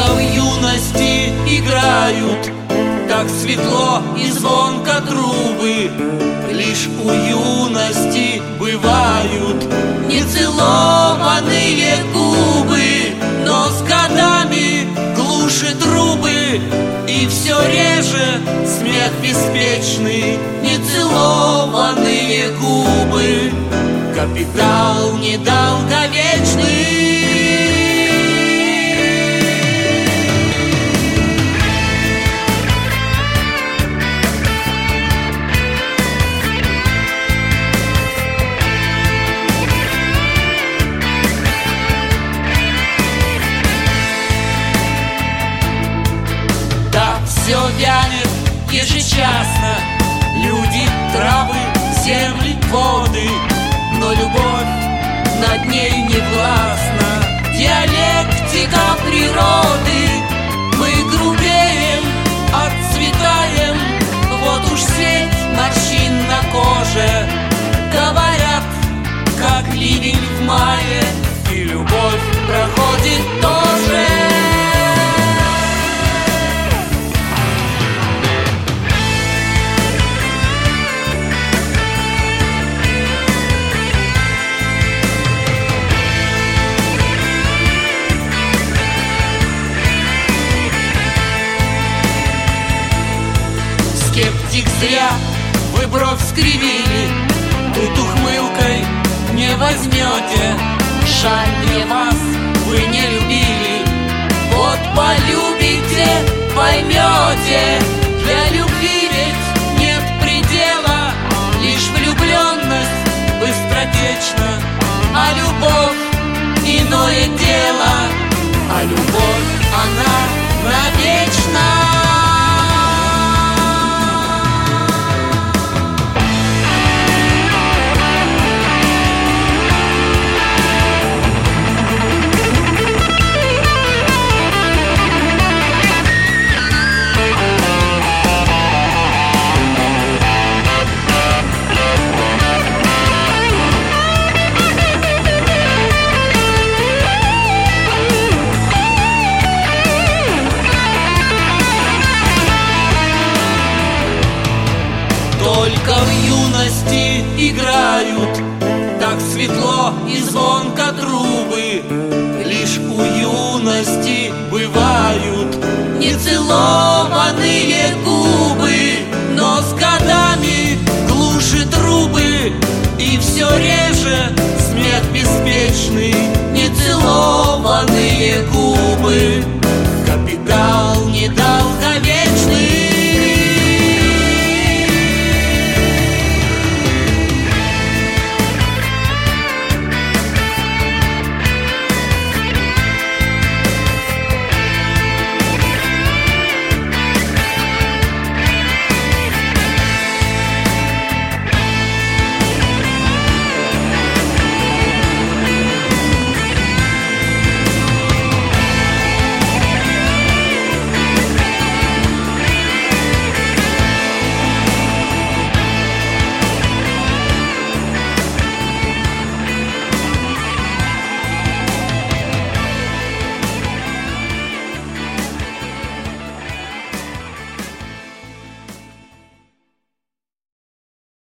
в юности играют, так светло и звонко трубы. Лишь у юности бывают нецелованные губы, но с годами глушит трубы, и все реже смех беспечный. Нецелованные губы, капитал недолговечный. Все вянет ежечасно, люди, травы, земли, воды, но любовь над ней не властна. Диалектика природы, мы грубеем, отцветаем, вот уж сеть морщин на коже. Говорят, как ливень в мае, и любовь проходит тоже. Скептик, зря вы бровь скривили, тут ухмылкой не возьмете. Жаль мне вас, вы не любили, вот полюбите, поймете. Для любви ведь нет предела, лишь влюбленность быстротечна. А любовь — иное дело, а любовь, она навечно. Только в юности играют, так светло и звонко трубы. Лишь у юности бывают нецелованные губы.